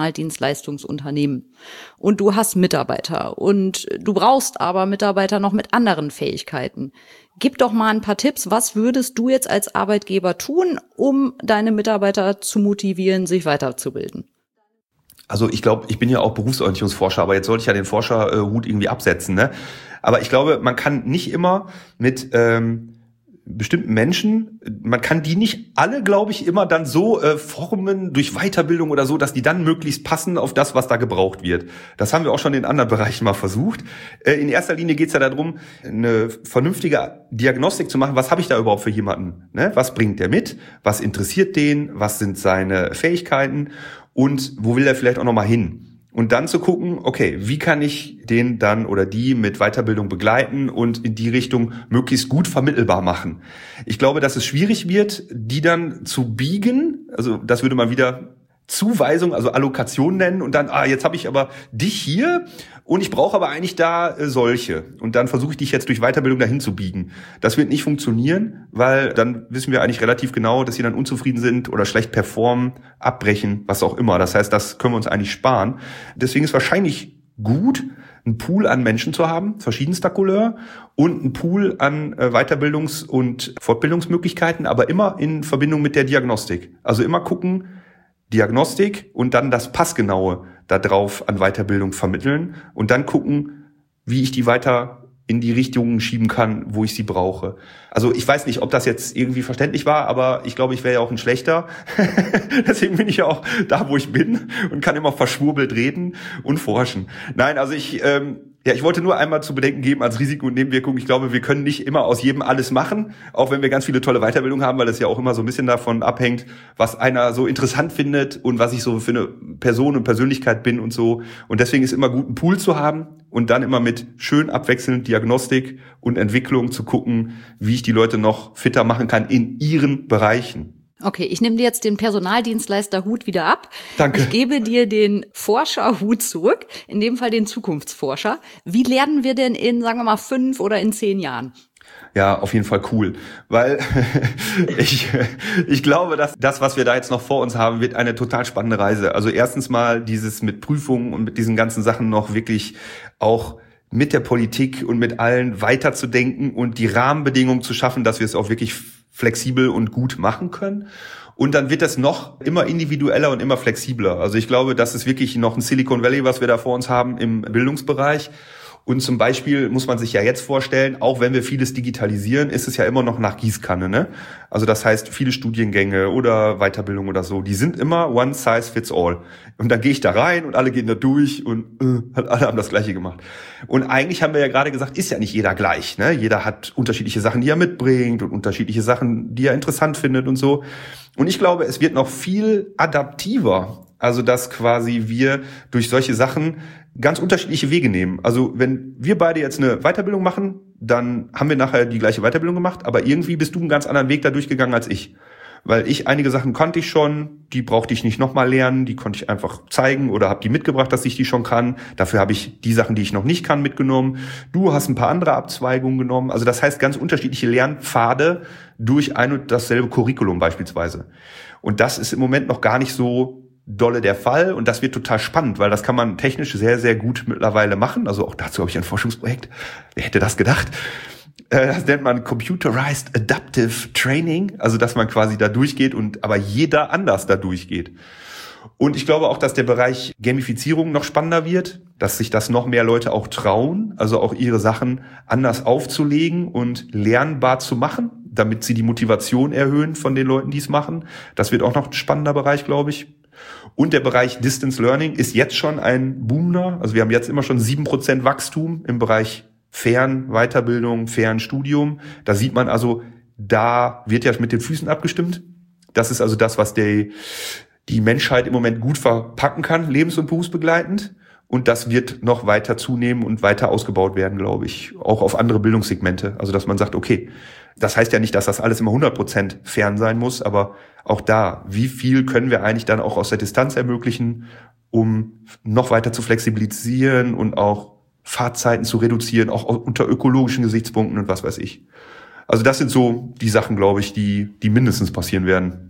Personaldienstleistungsunternehmen und du hast Mitarbeiter und du brauchst aber Mitarbeiter noch mit anderen Fähigkeiten. Gib doch mal ein paar Tipps. Was würdest du jetzt als Arbeitgeber tun, um deine Mitarbeiter zu motivieren, sich weiterzubilden? Also ich glaube, ich bin ja auch Berufsorientierungsforscher, aber jetzt sollte ich ja den Forscherhut irgendwie absetzen, ne? Aber ich glaube, man kann nicht immer mit ähm, bestimmten Menschen, man kann die nicht alle, glaube ich, immer dann so äh, formen durch Weiterbildung oder so, dass die dann möglichst passen auf das, was da gebraucht wird. Das haben wir auch schon in anderen Bereichen mal versucht. Äh, in erster Linie geht es ja darum, eine vernünftige Diagnostik zu machen. Was habe ich da überhaupt für jemanden? Ne? Was bringt der mit? Was interessiert den? Was sind seine Fähigkeiten? Und wo will er vielleicht auch noch mal hin? Und dann zu gucken, okay, wie kann ich den dann oder die mit Weiterbildung begleiten und in die Richtung möglichst gut vermittelbar machen. Ich glaube, dass es schwierig wird, die dann zu biegen. Also das würde man wieder Zuweisung, also Allokation nennen und dann, ah, jetzt habe ich aber dich hier und ich brauche aber eigentlich da äh, solche. Und dann versuche ich dich jetzt durch Weiterbildung dahin zu biegen. Das wird nicht funktionieren, weil dann wissen wir eigentlich relativ genau, dass sie dann unzufrieden sind oder schlecht performen, abbrechen, was auch immer. Das heißt, das können wir uns eigentlich sparen. Deswegen ist wahrscheinlich gut, einen Pool an Menschen zu haben, verschiedenster Couleur, und einen Pool an äh, Weiterbildungs- und Fortbildungsmöglichkeiten, aber immer in Verbindung mit der Diagnostik. Also immer gucken, Diagnostik und dann das Passgenaue da drauf an Weiterbildung vermitteln und dann gucken, wie ich die weiter in die Richtungen schieben kann, wo ich sie brauche. Also ich weiß nicht, ob das jetzt irgendwie verständlich war, aber ich glaube, ich wäre ja auch ein Schlechter. Deswegen bin ich ja auch da, wo ich bin und kann immer verschwurbelt reden und forschen. Nein, also ich... Ähm, Ja, ich wollte nur einmal zu bedenken geben als Risiko und Nebenwirkung. Ich glaube, wir können nicht immer aus jedem alles machen, auch wenn wir ganz viele tolle Weiterbildungen haben, weil das ja auch immer so ein bisschen davon abhängt, was einer so interessant findet und was ich so für eine Person und Persönlichkeit bin und so. Und deswegen ist immer gut, einen Pool zu haben und dann immer mit schön abwechselnd Diagnostik und Entwicklung zu gucken, wie ich die Leute noch fitter machen kann in ihren Bereichen. Okay, ich nehme dir jetzt den Personaldienstleister-Hut wieder ab. Danke. Ich gebe dir den Forscher-Hut zurück, in dem Fall den Zukunftsforscher. Wie lernen wir denn in, sagen wir mal, fünf oder in zehn Jahren? Ja, auf jeden Fall cool, weil ich ich glaube, dass das, was wir da jetzt noch vor uns haben, wird eine total spannende Reise. Also erstens mal dieses mit Prüfungen und mit diesen ganzen Sachen noch wirklich auch mit der Politik und mit allen weiterzudenken und die Rahmenbedingungen zu schaffen, dass wir es auch wirklich flexibel und gut machen können. Und dann wird das noch immer individueller und immer flexibler. Also ich glaube, das ist wirklich noch ein Silicon Valley, was wir da vor uns haben im Bildungsbereich. Und zum Beispiel muss man sich ja jetzt vorstellen, auch wenn wir vieles digitalisieren, ist es ja immer noch nach Gießkanne, ne? Also das heißt, viele Studiengänge oder Weiterbildung oder so, die sind immer one size fits all. Und dann gehe ich da rein und alle gehen da durch und äh, alle haben das Gleiche gemacht. Und eigentlich haben wir ja gerade gesagt, ist ja nicht jeder gleich, ne? Jeder hat unterschiedliche Sachen, die er mitbringt und unterschiedliche Sachen, die er interessant findet und so. Und ich glaube, es wird noch viel adaptiver. Also dass quasi wir durch solche Sachen ganz unterschiedliche Wege nehmen. Also wenn wir beide jetzt eine Weiterbildung machen, dann haben wir nachher die gleiche Weiterbildung gemacht, aber irgendwie bist du einen ganz anderen Weg da durchgegangen als ich. Weil ich einige Sachen kannte ich schon, die brauchte ich nicht nochmal lernen, die konnte ich einfach zeigen oder habe die mitgebracht, dass ich die schon kann. Dafür habe ich die Sachen, die ich noch nicht kann, mitgenommen. Du hast ein paar andere Abzweigungen genommen. Also das heißt ganz unterschiedliche Lernpfade durch ein und dasselbe Curriculum beispielsweise. Und das ist im Moment noch gar nicht so dolle der Fall und das wird total spannend, weil das kann man technisch sehr, sehr gut mittlerweile machen. Also auch dazu habe ich ein Forschungsprojekt. Wer hätte das gedacht? Das nennt man Computerized Adaptive Training, also dass man quasi da durchgeht und aber jeder anders da durchgeht. Und ich glaube auch, dass der Bereich Gamifizierung noch spannender wird, dass sich das noch mehr Leute auch trauen, also auch ihre Sachen anders aufzulegen und lernbar zu machen, damit sie die Motivation erhöhen von den Leuten, die es machen. Das wird auch noch ein spannender Bereich, glaube ich. Und der Bereich Distance Learning ist jetzt schon ein boomender. Also wir haben jetzt immer schon sieben Prozent Wachstum im Bereich Fernweiterbildung, Fernstudium. Da sieht man also, da wird ja mit den Füßen abgestimmt. Das ist also das, was die, die Menschheit im Moment gut verpacken kann, lebens- und berufsbegleitend. Und das wird noch weiter zunehmen und weiter ausgebaut werden, glaube ich, auch auf andere Bildungssegmente. Also dass man sagt, okay, das heißt ja nicht, dass das alles immer hundert Prozent fern sein muss, aber auch da, wie viel können wir eigentlich dann auch aus der Distanz ermöglichen, um noch weiter zu flexibilisieren und auch Fahrtzeiten zu reduzieren, auch unter ökologischen Gesichtspunkten und was weiß ich. Also das sind so die Sachen, glaube ich, die, die mindestens passieren werden.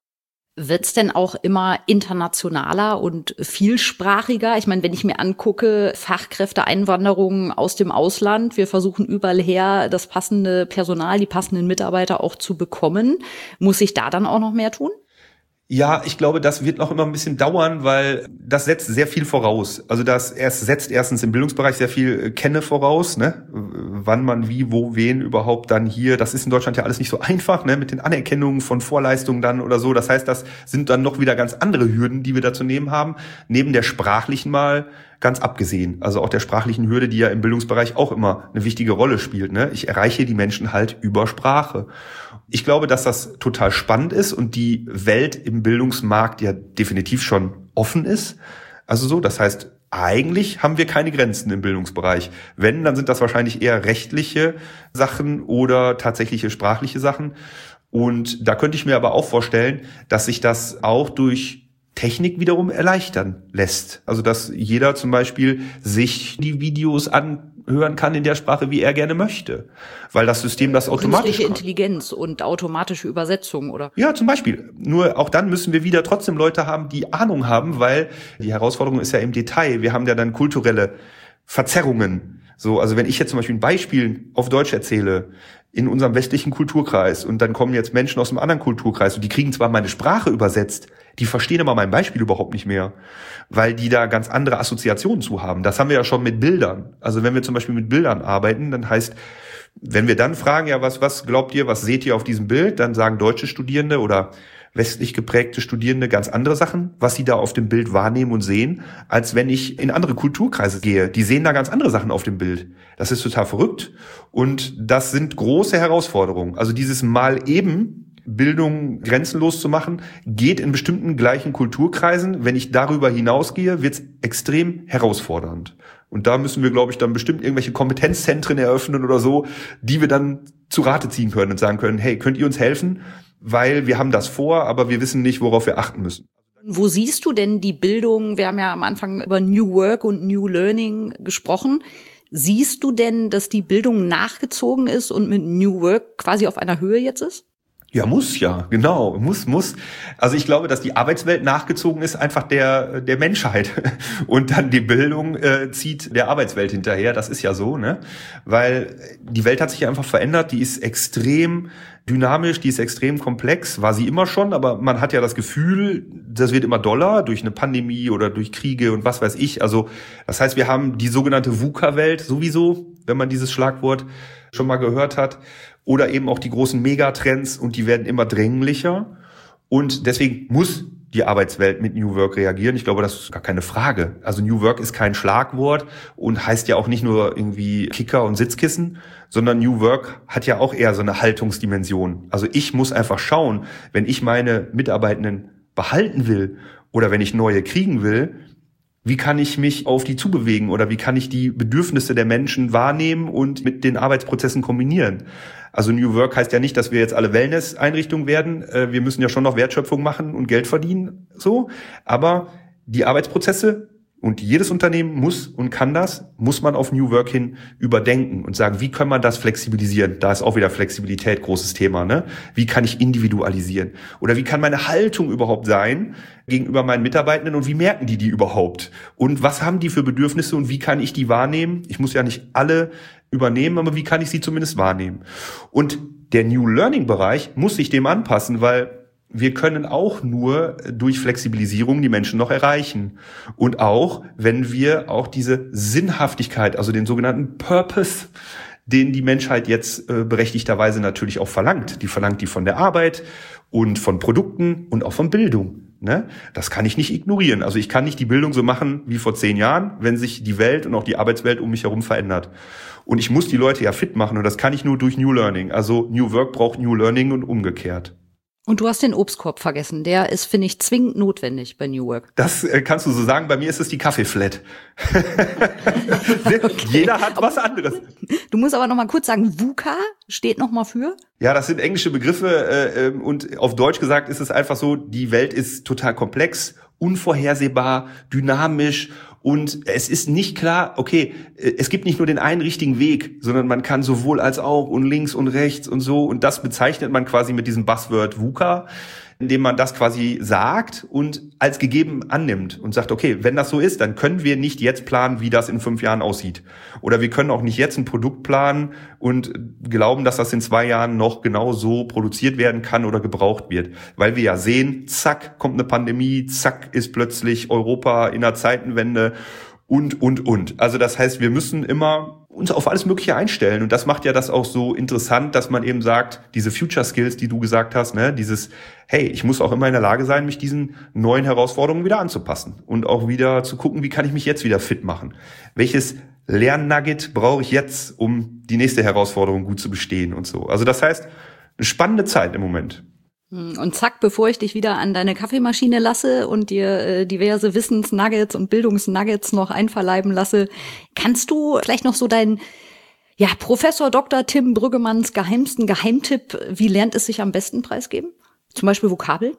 Wird's denn auch immer internationaler und vielsprachiger? Ich meine, wenn ich mir angucke, Fachkräfteeinwanderung aus dem Ausland, wir versuchen überall her, das passende Personal, die passenden Mitarbeiter auch zu bekommen. Muss sich da dann auch noch mehr tun? Ja, ich glaube, das wird noch immer ein bisschen dauern, weil das setzt sehr viel voraus. Also das erst setzt erstens im Bildungsbereich sehr viel Kenne voraus, ne? Wann man wie, wo, wen überhaupt dann hier. Das ist in Deutschland ja alles nicht so einfach, ne? Mit den Anerkennungen von Vorleistungen dann oder so. Das heißt, das sind dann noch wieder ganz andere Hürden, die wir da zu nehmen haben. Neben der sprachlichen mal ganz abgesehen. Also auch der sprachlichen Hürde, die ja im Bildungsbereich auch immer eine wichtige Rolle spielt, ne? Ich erreiche die Menschen halt über Sprache. Ich glaube, dass das total spannend ist und die Welt im Bildungsmarkt ja definitiv schon offen ist. Also so, das heißt, eigentlich haben wir keine Grenzen im Bildungsbereich. Wenn, dann sind das wahrscheinlich eher rechtliche Sachen oder tatsächliche sprachliche Sachen. Und da könnte ich mir aber auch vorstellen, dass sich das auch durch Technik wiederum erleichtern lässt. Also dass jeder zum Beispiel sich die Videos anhören kann in der Sprache, wie er gerne möchte. Weil das System das automatisch Künstliche Intelligenz und automatische Übersetzung, oder? Ja, zum Beispiel. Nur auch dann müssen wir wieder trotzdem Leute haben, die Ahnung haben, weil die Herausforderung ist ja im Detail. Wir haben ja dann kulturelle Verzerrungen. So, also wenn ich jetzt zum Beispiel ein Beispiel auf Deutsch erzähle, in unserem westlichen Kulturkreis, und dann kommen jetzt Menschen aus einem anderen Kulturkreis und die kriegen zwar meine Sprache übersetzt, die verstehen aber mein Beispiel überhaupt nicht mehr, weil die da ganz andere Assoziationen zu haben. Das haben wir ja schon mit Bildern. Also wenn wir zum Beispiel mit Bildern arbeiten, dann heißt, wenn wir dann fragen, ja, was, was glaubt ihr, was seht ihr auf diesem Bild, dann sagen deutsche Studierende oder westlich geprägte Studierende ganz andere Sachen, was sie da auf dem Bild wahrnehmen und sehen, als wenn ich in andere Kulturkreise gehe. Die sehen da ganz andere Sachen auf dem Bild. Das ist total verrückt. Und das sind große Herausforderungen. Also dieses Mal eben Bildung grenzenlos zu machen, geht in bestimmten gleichen Kulturkreisen. Wenn ich darüber hinausgehe, wird es extrem herausfordernd. Und da müssen wir, glaube ich, dann bestimmt irgendwelche Kompetenzzentren eröffnen oder so, die wir dann zu Rate ziehen können und sagen können, hey, könnt ihr uns helfen? Weil wir haben das vor, aber wir wissen nicht, worauf wir achten müssen. Wo siehst du denn die Bildung? Wir haben ja am Anfang über New Work und New Learning gesprochen. Siehst du denn, dass die Bildung nachgezogen ist und mit New Work quasi auf einer Höhe jetzt ist? Ja, muss ja, genau, muss, muss. Also ich glaube, dass die Arbeitswelt nachgezogen ist einfach der der Menschheit und dann die Bildung äh, zieht der Arbeitswelt hinterher. Das ist ja so, ne? Weil die Welt hat sich ja einfach verändert. Die ist extrem dynamisch, die ist extrem komplex. War sie immer schon, aber man hat ja das Gefühl, das wird immer doller durch eine Pandemie oder durch Kriege und was weiß ich. Also das heißt, wir haben die sogenannte VUCA-Welt sowieso, wenn man dieses Schlagwort schon mal gehört hat. Oder eben auch die großen Megatrends, und die werden immer dringlicher. Und deswegen muss die Arbeitswelt mit New Work reagieren. Ich glaube, das ist gar keine Frage. Also New Work ist kein Schlagwort und heißt ja auch nicht nur irgendwie Kicker und Sitzkissen, sondern New Work hat ja auch eher so eine Haltungsdimension. Also ich muss einfach schauen, wenn ich meine Mitarbeitenden behalten will oder wenn ich neue kriegen will, wie kann ich mich auf die zubewegen oder wie kann ich die Bedürfnisse der Menschen wahrnehmen und mit den Arbeitsprozessen kombinieren? Also New Work heißt ja nicht, dass wir jetzt alle Wellness-Einrichtungen werden. Wir müssen ja schon noch Wertschöpfung machen und Geld verdienen, so. Aber die Arbeitsprozesse, und jedes Unternehmen muss und kann das, muss man auf New Work hin überdenken und sagen, wie kann man das flexibilisieren? Da ist auch wieder Flexibilität großes Thema, ne? Wie kann ich individualisieren? Oder wie kann meine Haltung überhaupt sein gegenüber meinen Mitarbeitenden und wie merken die die überhaupt? Und was haben die für Bedürfnisse und wie kann ich die wahrnehmen? Ich muss ja nicht alle übernehmen, aber wie kann ich sie zumindest wahrnehmen? Und der New Learning Bereich muss sich dem anpassen, weil wir können auch nur durch Flexibilisierung die Menschen noch erreichen. Und auch, wenn wir auch diese Sinnhaftigkeit, also den sogenannten Purpose, den die Menschheit jetzt äh, berechtigterweise natürlich auch verlangt. Die verlangt die von der Arbeit und von Produkten und auch von Bildung. Ne? Das kann ich nicht ignorieren. Also ich kann nicht die Bildung so machen wie vor zehn Jahren, wenn sich die Welt und auch die Arbeitswelt um mich herum verändert. Und ich muss die Leute ja fit machen und das kann ich nur durch New Learning. Also New Work braucht New Learning und umgekehrt. Und du hast den Obstkorb vergessen. Der ist, finde ich, zwingend notwendig bei New Work. Das äh, kannst du so sagen. Bei mir ist es die Kaffeeflat. Okay. Jeder hat was anderes. Du musst aber noch mal kurz sagen, VUCA steht noch mal für? Ja, das sind englische Begriffe äh, und auf Deutsch gesagt ist es einfach so, die Welt ist total komplex, unvorhersehbar, dynamisch. Und es ist nicht klar, okay, es gibt nicht nur den einen richtigen Weg, sondern man kann sowohl als auch und links und rechts und so. Und das bezeichnet man quasi mit diesem Buzzword VUCA, indem man das quasi sagt und als gegeben annimmt und sagt, okay, wenn das so ist, dann können wir nicht jetzt planen, wie das in fünf Jahren aussieht. Oder wir können auch nicht jetzt ein Produkt planen und glauben, dass das in zwei Jahren noch genau so produziert werden kann oder gebraucht wird. Weil wir ja sehen, zack, kommt eine Pandemie, zack, ist plötzlich Europa in einer Zeitenwende und, und, und. Also das heißt, wir müssen immer uns auf alles Mögliche einstellen. Und das macht ja das auch so interessant, dass man eben sagt, diese Future Skills, die du gesagt hast, ne, dieses, hey, ich muss auch immer in der Lage sein, mich diesen neuen Herausforderungen wieder anzupassen und auch wieder zu gucken, wie kann ich mich jetzt wieder fit machen? Welches Lernnugget brauche ich jetzt, um die nächste Herausforderung gut zu bestehen und so. Also das heißt, eine spannende Zeit im Moment. Und zack, bevor ich dich wieder an deine Kaffeemaschine lasse und dir äh, diverse Wissensnuggets und Bildungsnuggets noch einverleiben lasse, kannst du vielleicht noch so deinen, ja, Professor Doktor Tim Brüggemanns geheimsten Geheimtipp, wie lernt es sich am besten, preisgeben? Zum Beispiel Vokabeln?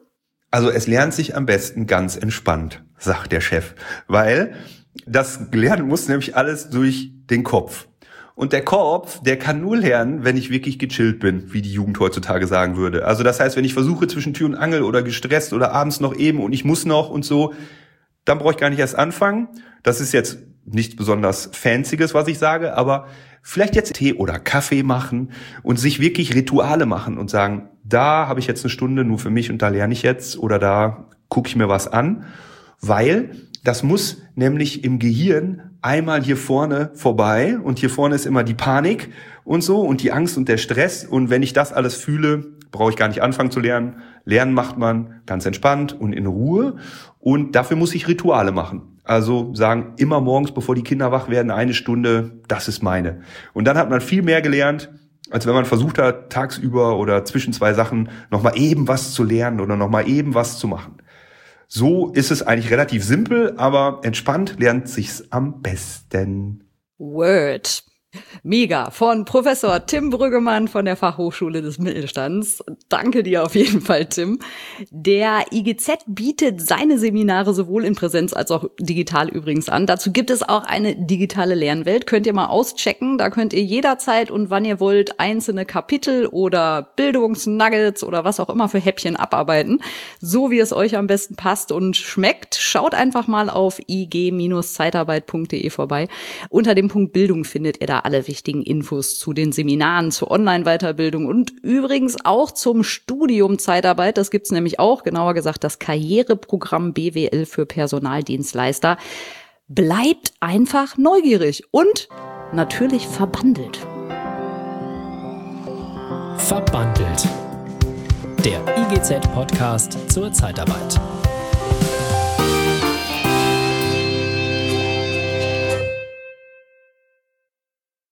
Also es lernt sich am besten ganz entspannt, sagt der Chef, weil das Lernen muss nämlich alles durch den Kopf. Und der Kopf, der kann nur lernen, wenn ich wirklich gechillt bin, wie die Jugend heutzutage sagen würde. Also das heißt, wenn ich versuche zwischen Tür und Angel oder gestresst oder abends noch eben und ich muss noch und so, dann brauche ich gar nicht erst anfangen. Das ist jetzt nichts besonders Fancyes, was ich sage, aber vielleicht jetzt Tee oder Kaffee machen und sich wirklich Rituale machen und sagen, da habe ich jetzt eine Stunde nur für mich und da lerne ich jetzt oder da gucke ich mir was an, weil das muss nämlich im Gehirn einmal hier vorne vorbei und hier vorne ist immer die Panik und so und die Angst und der Stress und wenn ich das alles fühle, brauche ich gar nicht anfangen zu lernen. Lernen macht man ganz entspannt und in Ruhe und dafür muss ich Rituale machen. Also sagen, immer morgens, bevor die Kinder wach werden, eine Stunde, das ist meine. Und dann hat man viel mehr gelernt, als wenn man versucht hat, tagsüber oder zwischen zwei Sachen nochmal eben was zu lernen oder nochmal eben was zu machen. So ist es eigentlich relativ simpel, aber entspannt lernt sich's am besten. Word. Mega. Von Professor Tim Brüggemann von der Fachhochschule des Mittelstands. Danke dir auf jeden Fall, Tim. Der I G Z bietet seine Seminare sowohl in Präsenz als auch digital übrigens an. Dazu gibt es auch eine digitale Lernwelt. Könnt ihr mal auschecken. Da könnt ihr jederzeit und wann ihr wollt einzelne Kapitel oder Bildungsnuggets oder was auch immer für Häppchen abarbeiten. So wie es euch am besten passt und schmeckt. Schaut einfach mal auf i g Zeitarbeit punkt de vorbei. Unter dem Punkt Bildung findet ihr da alle wichtigen Infos zu den Seminaren, zur Online-Weiterbildung und übrigens auch zum Studium Zeitarbeit. Das gibt's nämlich auch, genauer gesagt das Karriereprogramm B W L für Personaldienstleister. Bleibt einfach neugierig und natürlich verbandelt. Verbandelt. Der I G Z-Podcast zur Zeitarbeit.